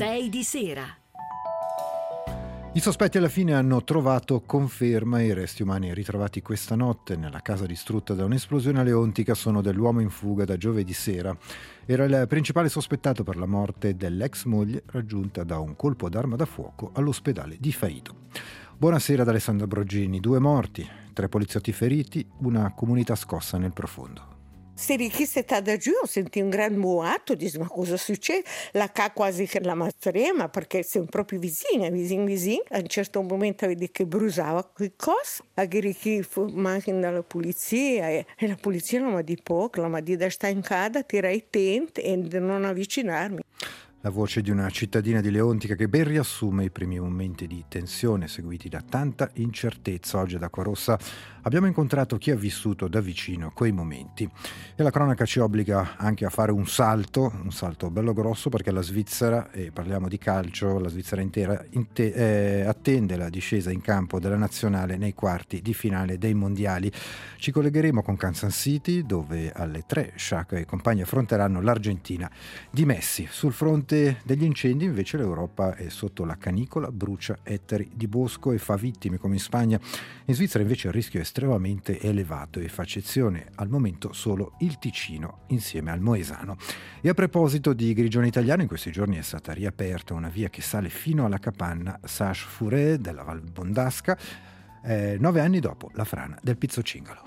6 di sera. I sospetti alla fine hanno trovato conferma. I resti umani ritrovati questa notte nella casa distrutta da un'esplosione a Leontica sono dell'uomo in fuga da giovedì sera. Era il principale sospettato per la morte dell'ex moglie raggiunta da un colpo d'arma da fuoco all'ospedale di Faido. Buonasera ad Alessandro Brogini. 2 morti, 3 poliziotti feriti, una comunità scossa nel profondo. Sei chi è stata giù, ho sentito un gran boato, dico ma cosa succede? La ca quasi che la mazzerema perché siamo proprio vicini. A un certo momento vedi che brusava qualcosa, a chi fu macchina dalla polizia e la polizia non mi detto poco, mi ha detto da stare in casa, tirare i tent e non avvicinarmi. La voce di una cittadina di Leontica che ben riassume i primi momenti di tensione seguiti da tanta incertezza. Oggi ad Acquarossa abbiamo incontrato chi ha vissuto da vicino quei momenti e la cronaca ci obbliga anche a fare un salto bello grosso, perché la Svizzera, e parliamo di calcio, la Svizzera intera attende la discesa in campo della nazionale nei quarti di finale dei mondiali. Ci collegheremo con Kansas City, dove alle 3 Sciacca e compagni affronteranno l'Argentina di Messi. Sul fronte degli incendi invece l'Europa è sotto la canicola, brucia ettari di bosco e fa vittime come in Spagna. In Svizzera invece il rischio è estremamente elevato e fa eccezione al momento solo il Ticino insieme al Moesano. E a proposito di grigioni italiano, in questi giorni è stata riaperta una via che sale fino alla capanna Sache-Fouret della Val Bondasca, 9 anni dopo la frana del Pizzocingolo.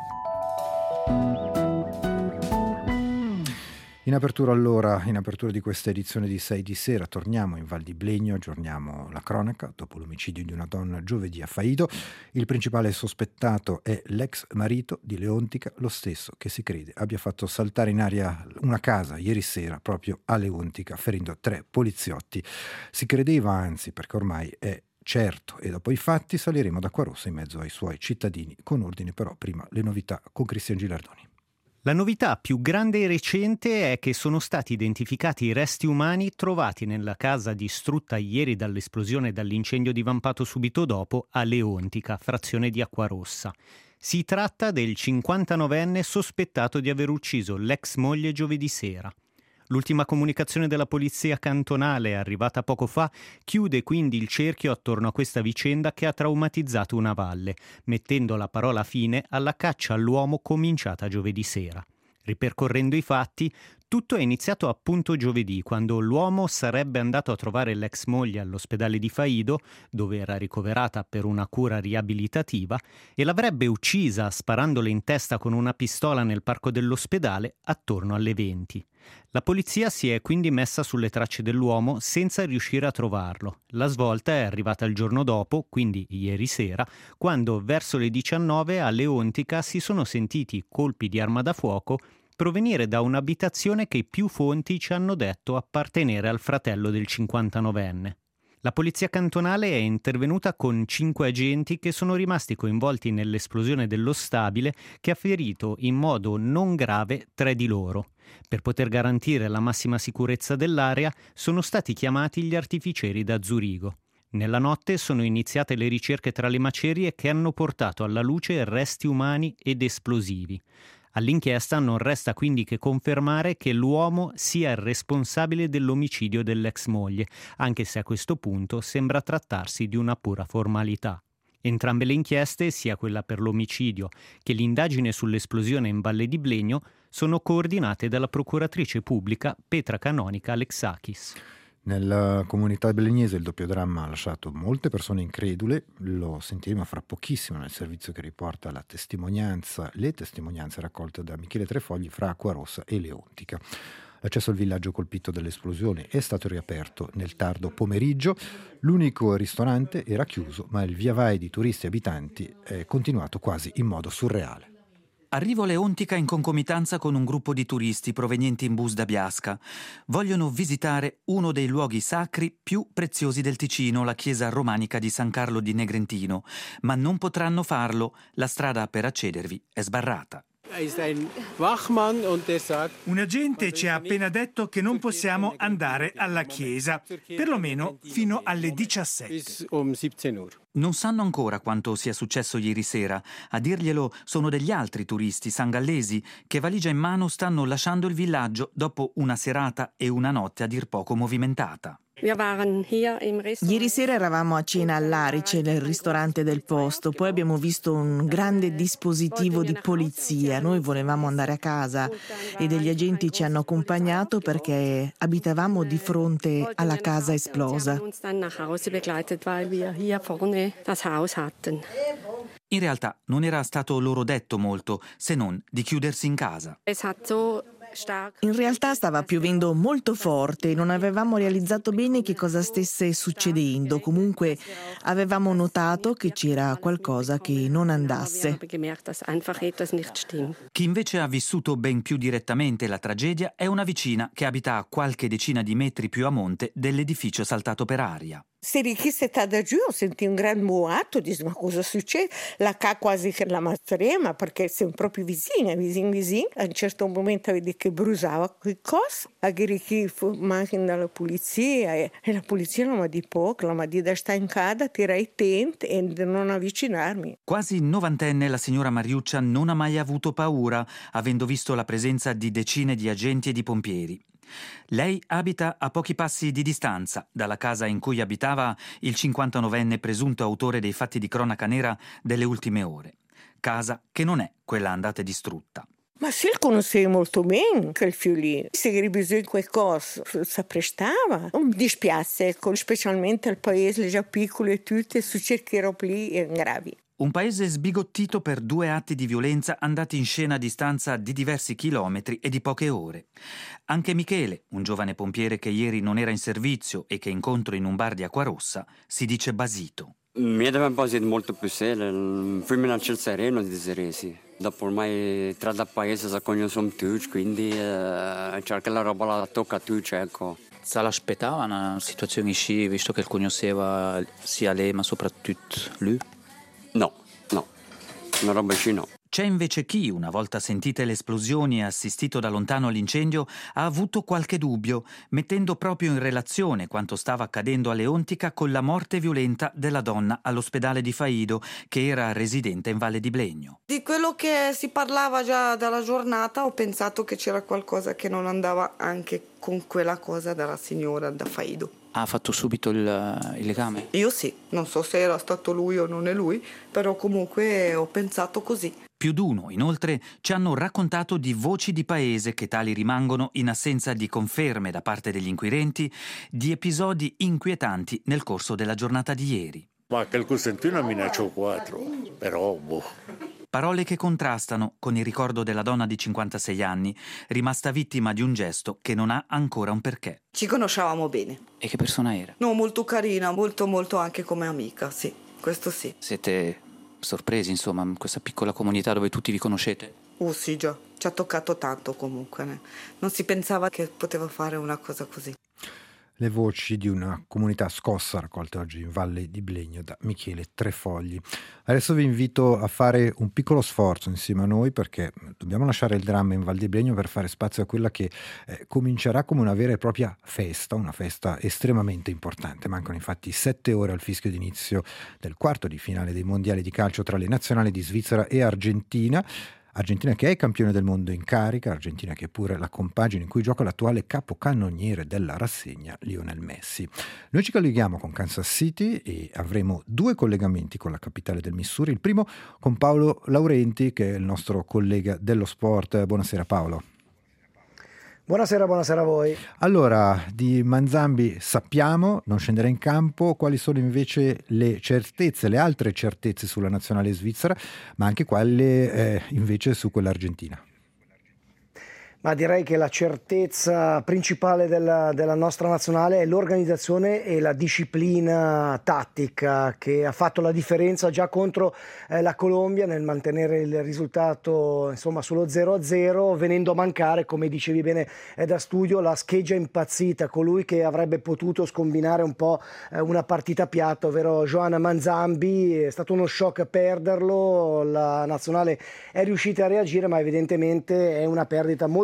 In apertura di questa edizione di 6 di sera torniamo in Val di Blegno, aggiorniamo la cronaca dopo l'omicidio di una donna giovedì a Faido. Il principale sospettato è l'ex marito di Leontica, lo stesso che si crede abbia fatto saltare in aria una casa ieri sera proprio a Leontica, ferendo 3 poliziotti. Si credeva anzi, perché ormai è certo, e dopo i fatti saliremo ad Acquarossa in mezzo ai suoi cittadini con ordine. Però prima le novità con Cristian Gilardoni. La novità più grande e recente è che sono stati identificati i resti umani trovati nella casa distrutta ieri dall'esplosione e dall'incendio divampato subito dopo a Leontica, frazione di Acquarossa. Si tratta del 59enne sospettato di aver ucciso l'ex moglie giovedì sera. L'ultima comunicazione della polizia cantonale, arrivata poco fa, chiude quindi il cerchio attorno a questa vicenda che ha traumatizzato una valle, mettendo la parola fine alla caccia all'uomo cominciata giovedì sera. Ripercorrendo i fatti, tutto è iniziato appunto giovedì, quando l'uomo sarebbe andato a trovare l'ex moglie all'ospedale di Faido, dove era ricoverata per una cura riabilitativa, e l'avrebbe uccisa sparandole in testa con una pistola nel parco dell'ospedale attorno alle 20. La polizia si è quindi messa sulle tracce dell'uomo senza riuscire a trovarlo. La svolta è arrivata il giorno dopo, quindi ieri sera, quando verso le 19 a Leontica si sono sentiti colpi di arma da fuoco provenire da un'abitazione che più fonti ci hanno detto appartenere al fratello del 59enne. La polizia cantonale è intervenuta con 5 agenti che sono rimasti coinvolti nell'esplosione dello stabile che ha ferito in modo non grave 3 di loro. Per poter garantire la massima sicurezza dell'area sono stati chiamati gli artificieri da Zurigo. Nella notte sono iniziate le ricerche tra le macerie che hanno portato alla luce resti umani ed esplosivi. All'inchiesta non resta quindi che confermare che l'uomo sia il responsabile dell'omicidio dell'ex moglie, anche se a questo punto sembra trattarsi di una pura formalità. Entrambe le inchieste, sia quella per l'omicidio che l'indagine sull'esplosione in Valle di Blegno, sono coordinate dalla procuratrice pubblica Petra Canonica Alexakis. Nella comunità belegnese il doppio dramma ha lasciato molte persone incredule, lo sentiremo fra pochissimo nel servizio che riporta le testimonianze raccolte da Michele Trefogli fra Acquarossa e Leontica. L'accesso al villaggio colpito dall'esplosione è stato riaperto nel tardo pomeriggio, l'unico ristorante era chiuso, ma il viavai di turisti e abitanti è continuato quasi in modo surreale. Arrivo a Leontica in concomitanza con un gruppo di turisti provenienti in bus da Biasca. Vogliono visitare uno dei luoghi sacri più preziosi del Ticino, la chiesa romanica di San Carlo di Negrentino, ma non potranno farlo, la strada per accedervi è sbarrata. Un agente ci ha appena detto che non possiamo andare alla chiesa, perlomeno fino alle 17. Non sanno ancora quanto sia successo ieri sera. A dirglielo sono degli altri turisti sangallesi che valigia in mano stanno lasciando il villaggio dopo una serata e una notte a dir poco movimentata. Ieri sera eravamo a cena all'Arice, nel ristorante del posto, poi abbiamo visto un grande dispositivo di polizia. Noi volevamo andare a casa e degli agenti ci hanno accompagnato perché abitavamo di fronte alla casa esplosa. In realtà non era stato loro detto molto, se non di chiudersi in casa. In realtà stava piovendo molto forte e non avevamo realizzato bene che cosa stesse succedendo. Comunque avevamo notato che c'era qualcosa che non andasse. Chi invece ha vissuto ben più direttamente la tragedia è una vicina che abita a qualche decina di metri più a monte dell'edificio saltato per aria. Se richiesta da giù ho sentito un gran boato, dico ma cosa succede? La ca quasi che la mazzarema perché siamo proprio vicini. A un certo momento vedi che brusava qualcosa, a che mancano dalla polizia e la polizia non mi ha di poco, la mi ha di da stare in casa, tirare i tent e non avvicinarmi. Quasi novantenne la signora Mariuccia non ha mai avuto paura, avendo visto la presenza di decine di agenti e di pompieri. Lei abita a pochi passi di distanza dalla casa in cui abitava il 59enne presunto autore dei fatti di cronaca nera delle ultime ore. Casa che non è quella andata distrutta. Ma se il conoscevo molto bene, quel figlio lì, se aveva bisogno di qualcosa, si prestava. Non mi dispiace, ecco, specialmente al paese già piccolo e tutte, su certi robe lì gravi. Un paese sbigottito per 2 atti di violenza andati in scena a distanza di diversi chilometri e di poche ore. Anche Michele, un giovane pompiere che ieri non era in servizio e che incontro in un bar di Acquarossa, si dice basito. Mi deve un po' molto più serio, prima in ciel sereno di Seresi. Dopo ormai tra da paese si conoscono tutti, quindi cerca la roba la tocca a tutti, ecco. Se l'aspettava una situazione così, visto che conosceva sia lei ma soprattutto lui? No, una roba così no. C'è invece chi, una volta sentite le esplosioni e assistito da lontano all'incendio, ha avuto qualche dubbio, mettendo proprio in relazione quanto stava accadendo a Leontica con la morte violenta della donna all'ospedale di Faido, che era residente in Valle di Blegno. Di quello che si parlava già dalla giornata, ho pensato che c'era qualcosa che non andava anche con quella cosa della signora da Faido. Ha fatto subito il legame? Io sì, non so se era stato lui o non è lui, però comunque ho pensato così. Più d'uno, inoltre, ci hanno raccontato di voci di paese che tali rimangono in assenza di conferme da parte degli inquirenti di episodi inquietanti nel corso della giornata di ieri. Ma che il Costantino minacciò 4, però Parole che contrastano con il ricordo della donna di 56 anni, rimasta vittima di un gesto che non ha ancora un perché. Ci conoscevamo bene. E che persona era? No, molto carina, molto anche come amica, sì, questo sì. Siete sorpresi, insomma, in questa piccola comunità dove tutti vi conoscete? Sì, già, ci ha toccato tanto comunque. Non si pensava che poteva fare una cosa così. Le voci di una comunità scossa raccolte oggi in Valle di Blegno da Michele Trefogli. Adesso vi invito a fare un piccolo sforzo insieme a noi perché dobbiamo lasciare il dramma in Valle di Blegno per fare spazio a quella che comincerà come una vera e propria festa, una festa estremamente importante. Mancano infatti 7 ore al fischio d'inizio del quarto di finale dei mondiali di calcio tra le nazionali di Svizzera e Argentina. Argentina che è campione del mondo in carica, Argentina che è pure la compagine in cui gioca l'attuale capocannoniere della rassegna Lionel Messi. Noi ci colleghiamo con Kansas City e avremo 2 collegamenti con la capitale del Missouri. Il primo con Paolo Laurenti, che è il nostro collega dello sport. Buonasera Paolo. Buonasera a voi. Allora, di Manzambi sappiamo, non scenderà in campo. Quali sono invece le certezze, le altre certezze sulla nazionale svizzera, ma anche quelle invece su quella argentina? Ma direi che la certezza principale della nostra nazionale è l'organizzazione e la disciplina tattica che ha fatto la differenza già contro la Colombia nel mantenere il risultato insomma sullo 0-0, venendo a mancare, come dicevi bene da studio, la scheggia impazzita, colui che avrebbe potuto scombinare un po' una partita piatta, ovvero Joan Manzambi. È stato uno shock perderlo, la nazionale è riuscita a reagire, ma evidentemente è una perdita molto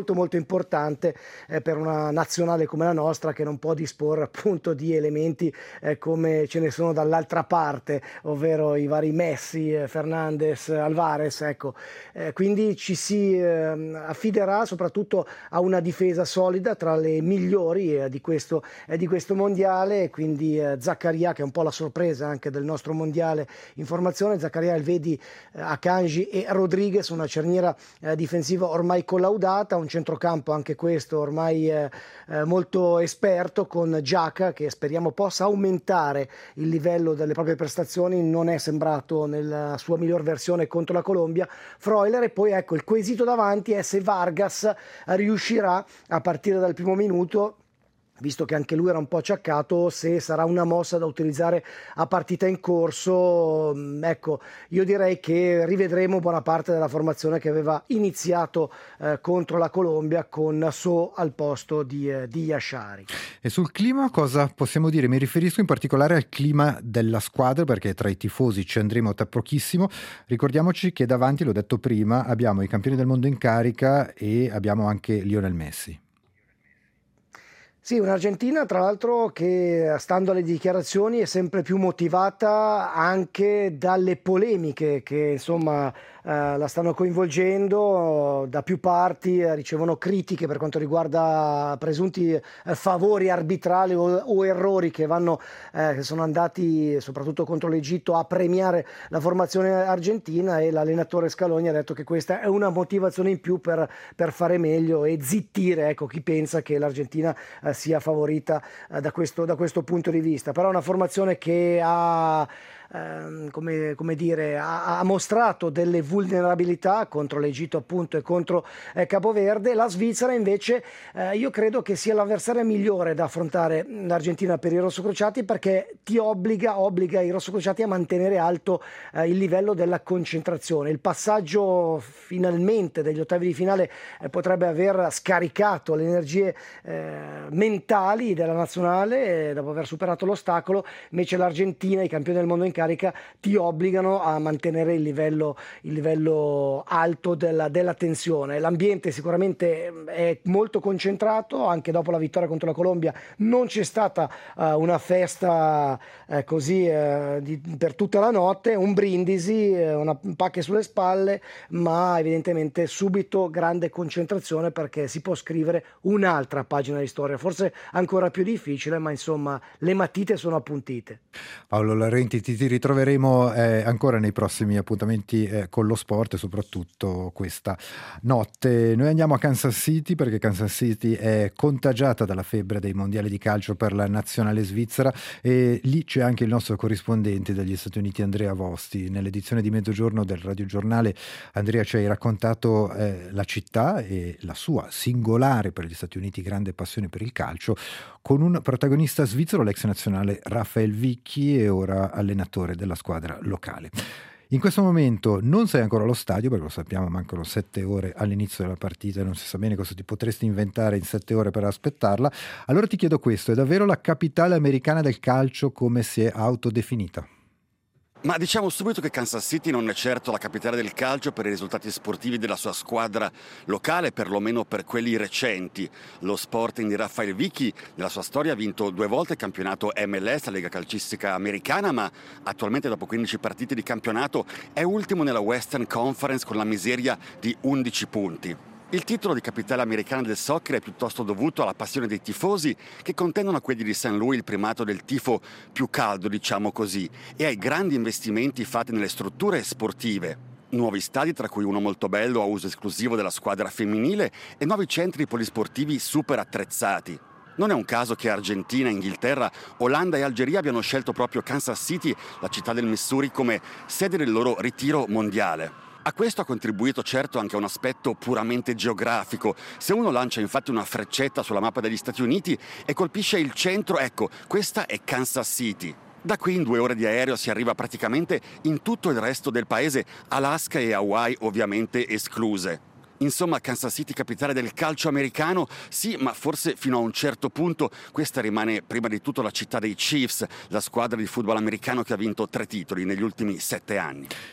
molto molto importante per una nazionale come la nostra, che non può disporre appunto di elementi come ce ne sono dall'altra parte, ovvero i vari Messi, Fernandes, Alvarez, ecco. Quindi ci si affiderà soprattutto a una difesa solida, tra le migliori di questo mondiale. Quindi Zaccaria, che è un po' la sorpresa anche del nostro mondiale in formazione, Zaccaria, Elvedi, Akanji e Rodriguez, una cerniera difensiva ormai collaudata, un centrocampo anche questo ormai molto esperto, con Xhaka, che speriamo possa aumentare il livello delle proprie prestazioni. Non è sembrato nella sua miglior versione contro la Colombia. Freuler, e poi ecco il quesito davanti è se Vargas riuscirà a partire dal primo minuto, visto che anche lui era un po' acciaccato, se sarà una mossa da utilizzare a partita in corso. Ecco, io direi che rivedremo buona parte della formazione che aveva iniziato contro la Colombia, con So al posto di Yashari. E sul clima cosa possiamo dire? Mi riferisco in particolare al clima della squadra, perché tra i tifosi ci andremo tra pochissimo. Ricordiamoci che davanti, l'ho detto prima, abbiamo i campioni del mondo in carica e abbiamo anche Lionel Messi. Sì, un'Argentina tra l'altro che, stando alle dichiarazioni, è sempre più motivata anche dalle polemiche che insomma la stanno coinvolgendo da più parti. Ricevono critiche per quanto riguarda presunti favori arbitrali o errori che sono andati soprattutto contro l'Egitto a premiare la formazione argentina, e l'allenatore Scaloni ha detto che questa è una motivazione in più per fare meglio e zittire, ecco, chi pensa che l'Argentina sia favorita da questo punto di vista. Però è una formazione che ha mostrato delle vulnerabilità contro l'Egitto appunto e contro Capoverde. La Svizzera invece io credo che sia l'avversaria migliore da affrontare l'Argentina per i rossocrociati, perché obbliga i rossocrociati a mantenere alto il livello della concentrazione. Il passaggio finalmente degli ottavi di finale potrebbe aver scaricato le energie mentali della nazionale dopo aver superato l'ostacolo. Invece l'Argentina, i campioni del mondo in carica, ti obbligano a mantenere il livello alto della tensione. L'ambiente sicuramente è molto concentrato. Anche dopo la vittoria contro la Colombia non c'è stata una festa per tutta la notte, un brindisi, una pacche sulle spalle, ma evidentemente subito grande concentrazione, perché si può scrivere un'altra pagina di storia, forse ancora più difficile, ma insomma le matite sono appuntite. Paolo Larrenti, ti ritroveremo ancora nei prossimi appuntamenti con lo sport, e soprattutto questa notte. Noi andiamo a Kansas City, perché Kansas City è contagiata dalla febbre dei mondiali di calcio per la nazionale svizzera, e lì c'è anche il nostro corrispondente dagli Stati Uniti, Andrea Vosti. Nell'edizione di mezzogiorno del radiogiornale, Andrea, ci hai raccontato la città e la sua singolare, per gli Stati Uniti, grande passione per il calcio, con un protagonista svizzero, l'ex nazionale Rafael Vicchi, e ora allenatore della squadra locale. In questo momento non sei ancora allo stadio, perché lo sappiamo, mancano 7 ore all'inizio della partita e non si sa bene cosa ti potresti inventare in 7 ore per aspettarla. Allora ti chiedo questo: è davvero la capitale americana del calcio, come si è autodefinita? Ma diciamo subito che Kansas City non è certo la capitale del calcio per i risultati sportivi della sua squadra locale, perlomeno per quelli recenti. Lo Sporting di Rafael Vicchi nella sua storia ha vinto 2 volte il campionato MLS, la Lega Calcistica Americana, ma attualmente dopo 15 partite di campionato è ultimo nella Western Conference con la miseria di 11 punti. Il titolo di capitale americana del soccer è piuttosto dovuto alla passione dei tifosi, che contendono a quelli di St. Louis il primato del tifo più caldo, diciamo così, e ai grandi investimenti fatti nelle strutture sportive. Nuovi stadi, tra cui uno molto bello a uso esclusivo della squadra femminile, e nuovi centri polisportivi super attrezzati. Non è un caso che Argentina, Inghilterra, Olanda e Algeria abbiano scelto proprio Kansas City, la città del Missouri, come sede del loro ritiro mondiale. A questo ha contribuito certo anche un aspetto puramente geografico. Se uno lancia infatti una freccetta sulla mappa degli Stati Uniti e colpisce il centro, ecco, questa è Kansas City. Da qui in 2 ore di aereo si arriva praticamente in tutto il resto del paese, Alaska e Hawaii ovviamente escluse. Insomma, Kansas City, capitale del calcio americano, sì, ma forse fino a un certo punto questa rimane prima di tutto la città dei Chiefs, la squadra di football americano che ha vinto 3 titoli negli ultimi 7 anni.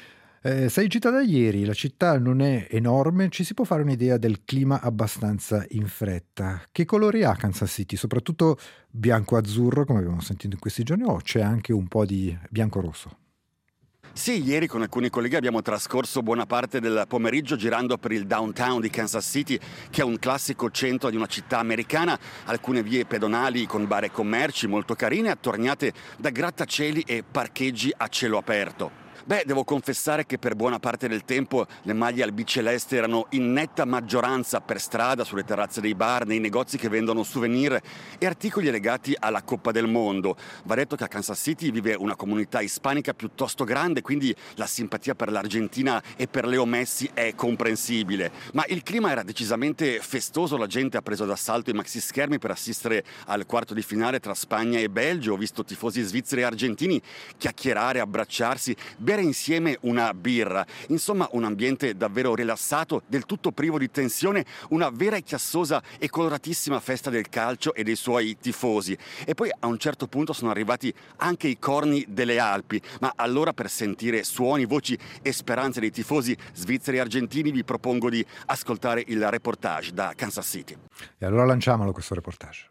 Sei in città da ieri, la città non è enorme, ci si può fare un'idea del clima abbastanza in fretta. Che colori ha Kansas City? Soprattutto bianco-azzurro, come abbiamo sentito in questi giorni, o c'è anche un po' di bianco-rosso? Sì, ieri con alcuni colleghi abbiamo trascorso buona parte del pomeriggio girando per il downtown di Kansas City, che è un classico centro di una città americana, alcune vie pedonali con bar e commerci molto carine, attorniate da grattacieli e parcheggi a cielo aperto. Devo confessare che per buona parte del tempo le maglie albiceleste erano in netta maggioranza per strada, sulle terrazze dei bar, nei negozi che vendono souvenir e articoli legati alla Coppa del Mondo. Va detto che a Kansas City vive una comunità ispanica piuttosto grande, quindi la simpatia per l'Argentina e per Leo Messi è comprensibile. Ma il clima era decisamente festoso, la gente ha preso d'assalto i maxi schermi per assistere al quarto di finale tra Spagna e Belgio. Ho visto tifosi svizzeri e argentini chiacchierare, abbracciarsi, bere insieme una birra. Insomma, un ambiente davvero rilassato, del tutto privo di tensione, una vera e chiassosa e coloratissima festa del calcio e dei suoi tifosi. E poi a un certo punto sono arrivati anche i corni delle Alpi, ma allora per sentire suoni, voci e speranze dei tifosi svizzeri e argentini vi propongo di ascoltare il reportage da Kansas City. E allora lanciamolo questo reportage.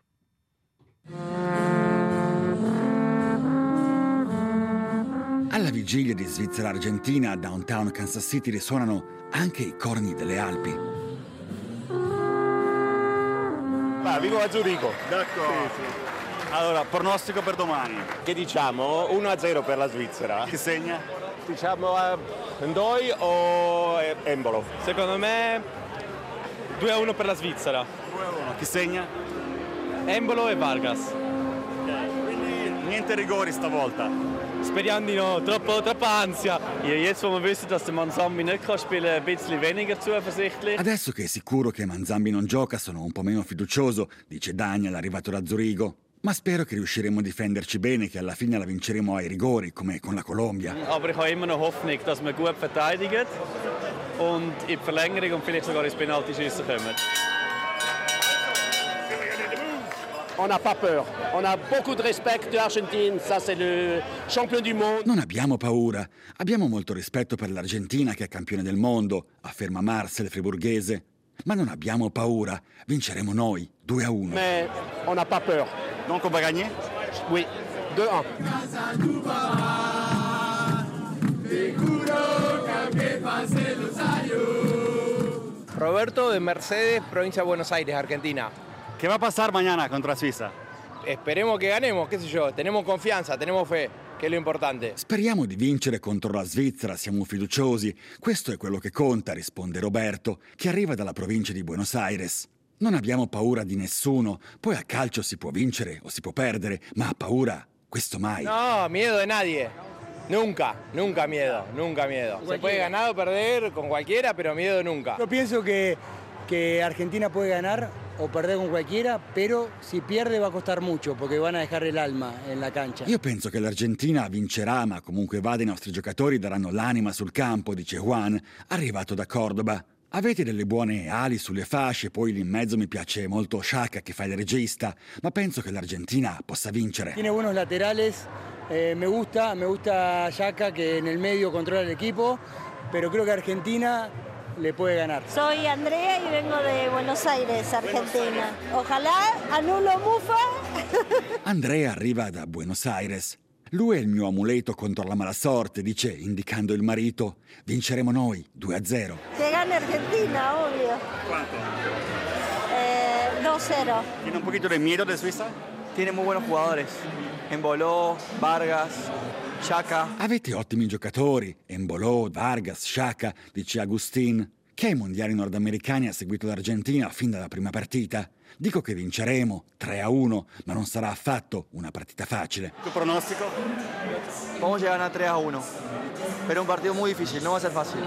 Alla vigilia di Svizzera-Argentina, a downtown Kansas City risuonano anche i corni delle Alpi. Vivo a Zurigo. D'accordo. Sì. Allora, pronostico per domani. Che diciamo? 1-0 per la Svizzera. Chi segna? Diciamo Ndoi o Embolo? Secondo me 2-1 per la Svizzera. 2-1. Chi segna? Embolo e Vargas. Ok, quindi niente rigori stavolta. Speriamo di no, troppa ansia. Ja, jetzt, wo wir wissen, dass der Manzambi nicht kann spielen, ein bisschen weniger zuversichtlich. Adesso che è sicuro che Manzambi non gioca, sono un po' meno fiducioso, dice Daniel, arrivato da Zurigo. Ma spero che riusciremo a difenderci bene, che alla fine la vinceremo ai rigori, come con la Colombia. Aber ich habe immer noch Hoffnung, dass wir gut verteidigen und in die Verlängerung und vielleicht sogar ins Penaltyschiessen kommen. On n'a pas peur. On a beaucoup de respect de l'Argentine. Ça, c'est le champion du monde. Non abbiamo paura. Abbiamo molto rispetto per l'Argentina, che è campione del mondo, afferma Marcel friburghese. Ma non abbiamo paura. Vinceremo noi, 2-1. Mais on n'a pas peur. Donc on va gagner? Oui, 2-1. Roberto de Mercedes, provincia de Buenos Aires, Argentina. ¿Qué va a pasar mañana contra Suiza? Esperemos que ganemos, qué sé yo, tenemos confianza, tenemos fe, che è lo importante. Speriamo di vincere contro la Svizzera, siamo fiduciosi. Questo è quello che conta, risponde Roberto, che arriva dalla provincia di Buenos Aires. Non abbiamo paura di nessuno, poi a calcio si può vincere o si può perdere, ma a paura, questo mai. No, miedo de nadie. Nunca miedo. Se puede ganar o perder con cualquiera, pero miedo nunca. Yo pienso que Argentina puede ganar o perder con cualquiera, pero si pierde va a costar mucho porque van a dejar el alma en la cancha. Io penso che l'Argentina vincerà, ma comunque vada i nostri giocatori daranno l'anima sul campo, dice Juan, arrivato da Cordoba. Avete delle buone ali sulle fasce, poi lì in mezzo mi piace molto Xhaka che fa il regista, ma penso che l'Argentina possa vincere. Tiene buenos laterales, me gusta Xhaka que en el medio controla el equipo, pero creo que Argentina le puede ganar. Soy Andrea y vengo de Buenos Aires, Argentina. Ojalá anulo Mufa. Andrea arriva da Buenos Aires. Lui è il mio amuleto contro la mala sorte, dice, indicando il marito. Vinceremo noi, 2-0. Que gane Argentina, ovvio. Quanto? 2-0. ¿Tiene un poquito de miedo de Suiza? Tiene muy buenos jugadores. Emboló, Vargas, Xhaka. Avete ottimi giocatori, Embolò, Vargas, Xhaka, dice Agustin, che ai mondiali nordamericani ha seguito l'Argentina fin dalla prima partita. Dico che vinceremo 3-1, ma non sarà affatto una partita facile. Tu pronostico? Vamos a ganar 3-1. Pero un partido muy difícil, no va a ser fácil.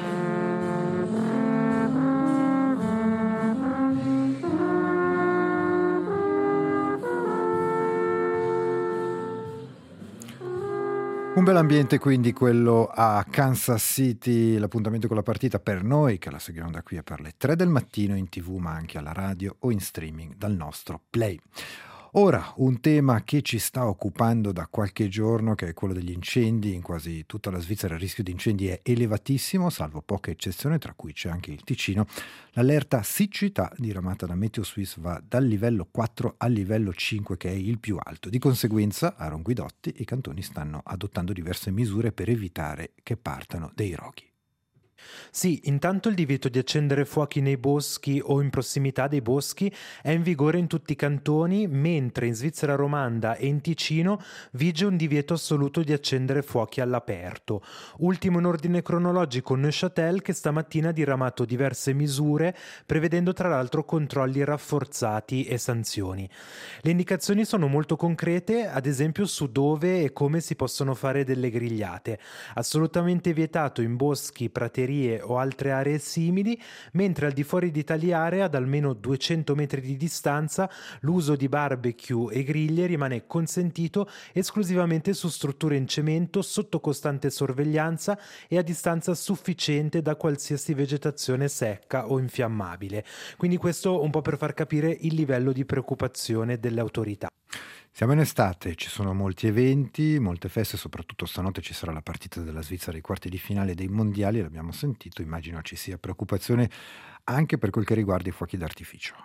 Un bel ambiente quindi quello a Kansas City, l'appuntamento con la partita per noi che la seguiamo da qui a per le 3 del mattino in TV ma anche alla radio o in streaming dal nostro Play. Ora, un tema che ci sta occupando da qualche giorno, che è quello degli incendi. In quasi tutta la Svizzera il rischio di incendi è elevatissimo, salvo poche eccezioni, tra cui c'è anche il Ticino. L'allerta siccità diramata da Meteo Suisse va dal livello 4 al livello 5, che è il più alto. Di conseguenza, a Ronguidotti, i cantoni stanno adottando diverse misure per evitare che partano dei roghi. Sì, intanto il divieto di accendere fuochi nei boschi o in prossimità dei boschi è in vigore in tutti i cantoni, mentre in Svizzera romanda e in Ticino vige un divieto assoluto di accendere fuochi all'aperto. Ultimo in ordine cronologico Neuchâtel, che stamattina ha diramato diverse misure, prevedendo tra l'altro controlli rafforzati e sanzioni. Le indicazioni sono molto concrete, ad esempio su dove e come si possono fare delle grigliate. Assolutamente vietato in boschi, praterie o altre aree simili, mentre al di fuori di tali aree, ad almeno 200 metri di distanza, l'uso di barbecue e griglie rimane consentito esclusivamente su strutture in cemento, sotto costante sorveglianza e a distanza sufficiente da qualsiasi vegetazione secca o infiammabile. Quindi questo un po' per far capire il livello di preoccupazione delle autorità. Siamo in estate, ci sono molti eventi, molte feste, soprattutto stanotte ci sarà la partita della Svizzera ai quarti di finale dei mondiali, l'abbiamo sentito, immagino ci sia preoccupazione anche per quel che riguarda i fuochi d'artificio.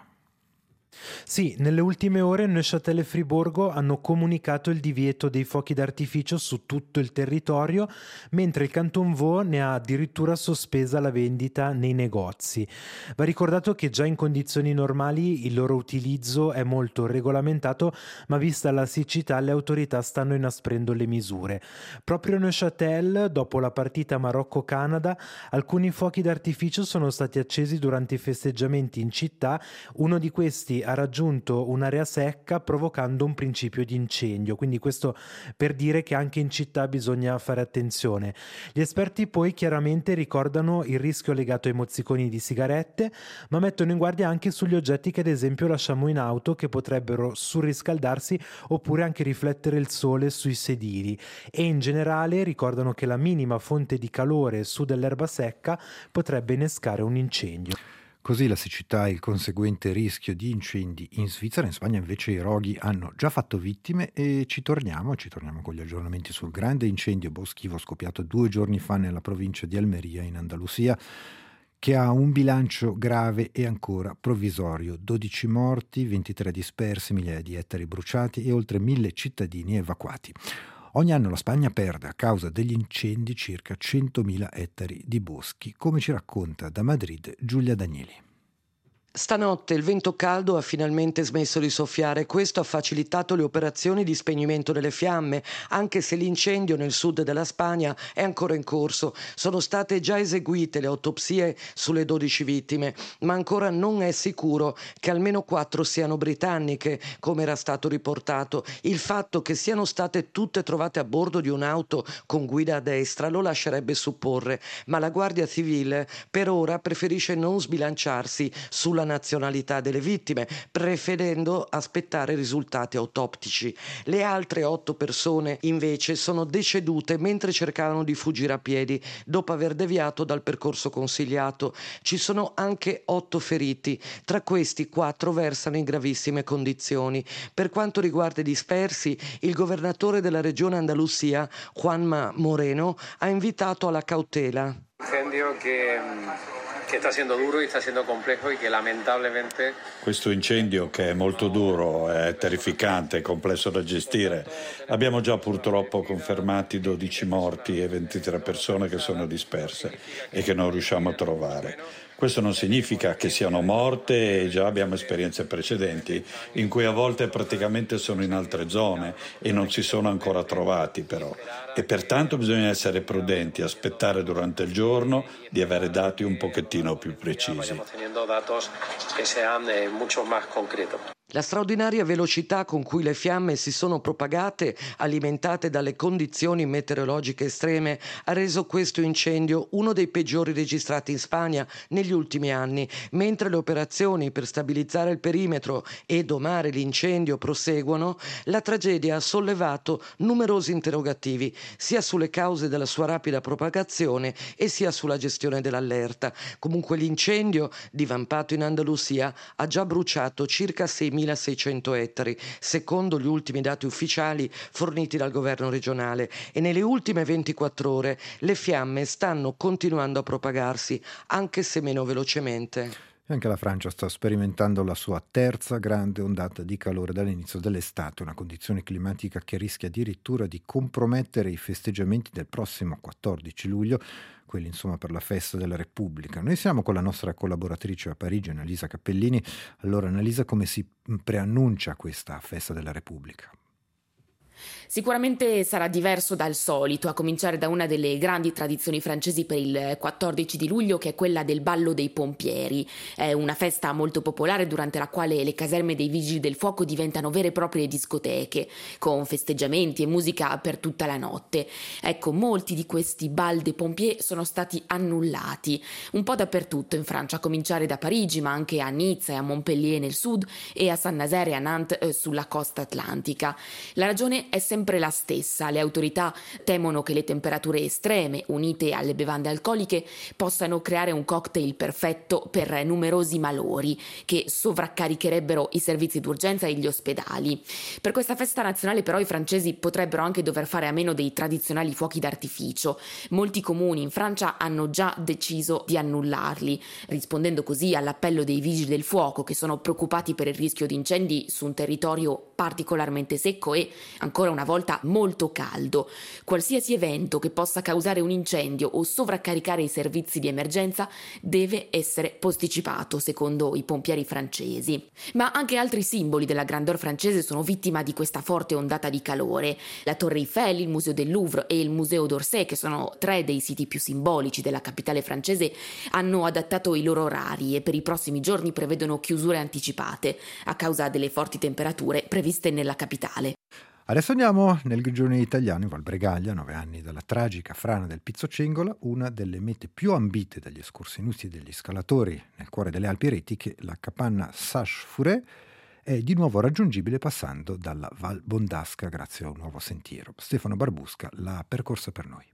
Sì, nelle ultime ore Neuchâtel e Friburgo hanno comunicato il divieto dei fuochi d'artificio su tutto il territorio, mentre il Canton Vaud ne ha addirittura sospesa la vendita nei negozi. Va ricordato che già in condizioni normali il loro utilizzo è molto regolamentato, ma vista la siccità le autorità stanno inasprendo le misure. Proprio a Neuchâtel, dopo la partita Marocco-Canada, alcuni fuochi d'artificio sono stati accesi durante i festeggiamenti in città. Uno di questi ha raggiunto un'area secca provocando un principio di incendio, quindi questo per dire che anche in città bisogna fare attenzione. Gli esperti poi chiaramente ricordano il rischio legato ai mozziconi di sigarette, ma mettono in guardia anche sugli oggetti che ad esempio lasciamo in auto, che potrebbero surriscaldarsi oppure anche riflettere il sole sui sedili, e in generale ricordano che la minima fonte di calore su dell'erba secca potrebbe innescare un incendio. Così la siccità e il conseguente rischio di incendi in Svizzera. In Spagna invece i roghi hanno già fatto vittime e ci torniamo con gli aggiornamenti sul grande incendio boschivo scoppiato 2 giorni fa nella provincia di Almeria in Andalusia, che ha un bilancio grave e ancora provvisorio: 12 morti, 23 dispersi, migliaia di ettari bruciati e oltre 1000 cittadini evacuati. Ogni anno la Spagna perde a causa degli incendi circa 100.000 ettari di boschi, come ci racconta da Madrid Giulia Danieli. Stanotte il vento caldo ha finalmente smesso di soffiare. Questo ha facilitato le operazioni di spegnimento delle fiamme, anche se l'incendio nel sud della Spagna è ancora in corso. Sono state già eseguite le autopsie sulle 12 vittime, ma ancora non è sicuro che almeno 4 siano britanniche, come era stato riportato. Il fatto che siano state tutte trovate a bordo di un'auto con guida a destra lo lascerebbe supporre, ma la Guardia Civile per ora preferisce non sbilanciarsi sulla nazionalità delle vittime, preferendo aspettare risultati autoptici. Le altre 8 persone invece sono decedute mentre cercavano di fuggire a piedi dopo aver deviato dal percorso consigliato. Ci sono anche 8 feriti, tra questi 4 versano in gravissime condizioni. Per quanto riguarda i dispersi, il governatore della regione Andalusia, Juanma Moreno, ha invitato alla cautela. Incendio che sta siendo duro e sta siendo complejo e che lamentabilmente... Questo incendio, che è molto duro, è terrificante, è complesso da gestire. Abbiamo già purtroppo confermati 12 morti e 23 persone che sono disperse e che non riusciamo a trovare. Questo non significa che siano morte, e già abbiamo esperienze precedenti in cui a volte praticamente sono in altre zone e non si sono ancora trovati però. E pertanto bisogna essere prudenti, aspettare durante il giorno di avere dati un pochettino più precisi. La straordinaria velocità con cui le fiamme si sono propagate, alimentate dalle condizioni meteorologiche estreme, ha reso questo incendio uno dei peggiori registrati in Spagna negli ultimi anni. Mentre le operazioni per stabilizzare il perimetro e domare l'incendio proseguono, la tragedia ha sollevato numerosi interrogativi, sia sulle cause della sua rapida propagazione e sia sulla gestione dell'allerta. Comunque l'incendio, divampato in Andalusia, ha già bruciato circa 6.000 2.600 ettari, secondo gli ultimi dati ufficiali forniti dal governo regionale, e nelle ultime 24 ore le fiamme stanno continuando a propagarsi, anche se meno velocemente. E anche la Francia sta sperimentando la sua terza grande ondata di calore dall'inizio dell'estate, una condizione climatica che rischia addirittura di compromettere i festeggiamenti del prossimo 14 luglio, quelli insomma per la festa della Repubblica. Noi siamo con la nostra collaboratrice a Parigi, Annalisa Cappellini. Allora Annalisa, come si preannuncia questa festa della Repubblica? Sicuramente sarà diverso dal solito, a cominciare da una delle grandi tradizioni francesi per il 14 di luglio, che è quella del ballo dei pompieri. È una festa molto popolare durante la quale le caserme dei vigili del fuoco diventano vere e proprie discoteche, con festeggiamenti e musica per tutta la notte. Ecco, molti di questi bal des pompiers sono stati annullati, un po' dappertutto in Francia, a cominciare da Parigi, ma anche a Nizza e a Montpellier nel sud e a Saint-Nazaire e a Nantes sulla costa atlantica. La ragione è sempre la stessa. Le autorità temono che le temperature estreme, unite alle bevande alcoliche, possano creare un cocktail perfetto per numerosi malori che sovraccaricherebbero i servizi d'urgenza e gli ospedali. Per questa festa nazionale però i francesi potrebbero anche dover fare a meno dei tradizionali fuochi d'artificio. Molti comuni in Francia hanno già deciso di annullarli, rispondendo così all'appello dei vigili del fuoco, che sono preoccupati per il rischio di incendi su un territorio particolarmente secco e ancora una volta molto caldo. Qualsiasi evento che possa causare un incendio o sovraccaricare i servizi di emergenza deve essere posticipato, secondo i pompieri francesi. Ma anche altri simboli della grandeur francese sono vittima di questa forte ondata di calore. La Torre Eiffel, il Museo del Louvre e il Museo d'Orsay, che sono tre dei siti più simbolici della capitale francese, hanno adattato i loro orari e per i prossimi giorni prevedono chiusure anticipate a causa delle forti temperature previste nella capitale. Adesso andiamo nel Grigione italiano, in Val Bregaglia, 9 anni dalla tragica frana del Pizzocengola, una delle mete più ambite dagli escursionisti e degli scalatori nel cuore delle Alpi Retiche. La capanna Sache-Fouret è di nuovo raggiungibile passando dalla Val Bondasca grazie a un nuovo sentiero. Stefano Barbusca l'ha percorsa per noi.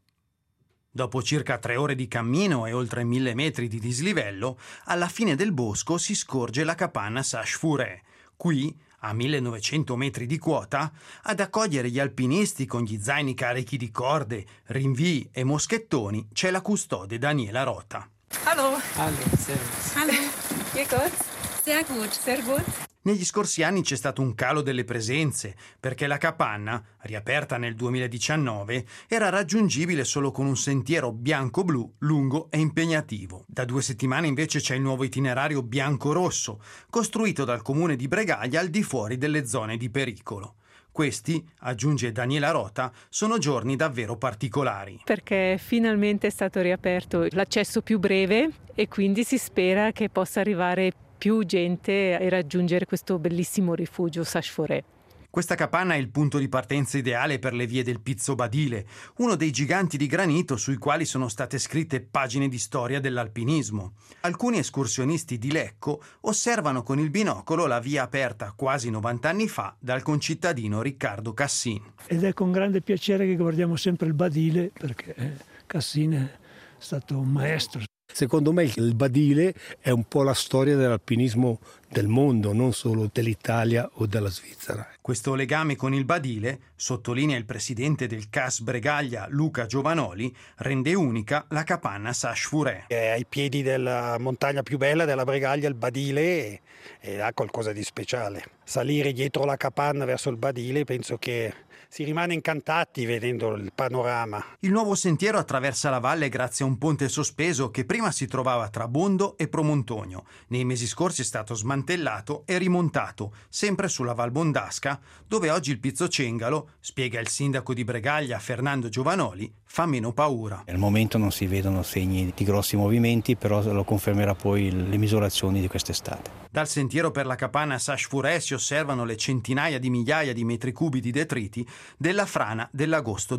Dopo circa 3 ore di cammino e oltre 1000 metri di dislivello, alla fine del bosco si scorge la capanna Sache-Fouret. Qui, a 1900 metri di quota, ad accogliere gli alpinisti con gli zaini carichi di corde, rinvii e moschettoni c'è la custode Daniela Rota. Hallo. Hallo, servus. Hallo, wie geht's? Sehr gut, sehr gut. Negli scorsi anni c'è stato un calo delle presenze, perché la capanna, riaperta nel 2019, era raggiungibile solo con un sentiero bianco-blu lungo e impegnativo. Da 2 settimane invece c'è il nuovo itinerario bianco-rosso, costruito dal comune di Bregaglia al di fuori delle zone di pericolo. Questi, aggiunge Daniela Rota, sono giorni davvero particolari. Perché finalmente è stato riaperto l'accesso più breve e quindi si spera che possa arrivare più gente e raggiungere questo bellissimo rifugio Sache-Fouret. Questa capanna è il punto di partenza ideale per le vie del Pizzo Badile, uno dei giganti di granito sui quali sono state scritte pagine di storia dell'alpinismo. Alcuni escursionisti di Lecco osservano con il binocolo la via aperta quasi 90 anni fa dal concittadino Riccardo Cassin. Ed è con grande piacere che guardiamo sempre il Badile, perché Cassin è stato un maestro. Secondo me il Badile è un po' la storia dell'alpinismo del mondo, non solo dell'Italia o della Svizzera. Questo legame con il Badile, sottolinea il presidente del CAS Bregaglia Luca Giovanoli, rende unica la capanna Sache-Fouret. È ai piedi della montagna più bella della Bregaglia, il Badile, e ha qualcosa di speciale. Salire dietro la capanna verso il Badile, penso che si rimane incantati vedendo il panorama. Il nuovo sentiero attraversa la valle grazie a un ponte sospeso che prima si trovava tra Bondo e Promontonio. Nei mesi scorsi è stato smantellato e rimontato, sempre sulla Val Bondasca, dove oggi il Pizzocengalo, spiega il sindaco di Bregaglia Fernando Giovanoli, fa meno paura. Al momento non si vedono segni di grossi movimenti, però lo confermerà poi le misurazioni di quest'estate. Dal sentiero per la capanna Sache-Fouret si osservano le centinaia di migliaia di metri cubi di detriti della frana dell'agosto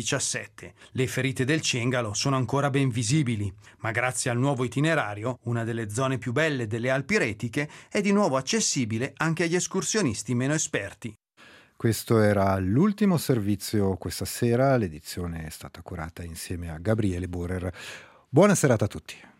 2017. Le ferite del Cengalo sono ancora ben visibili, ma grazie al nuovo itinerario, una delle zone più belle delle Alpi Retiche è di nuovo accessibile anche agli escursionisti meno esperti. Questo era l'ultimo servizio questa sera, l'edizione è stata curata insieme a Gabriele Borer. Buona serata a tutti.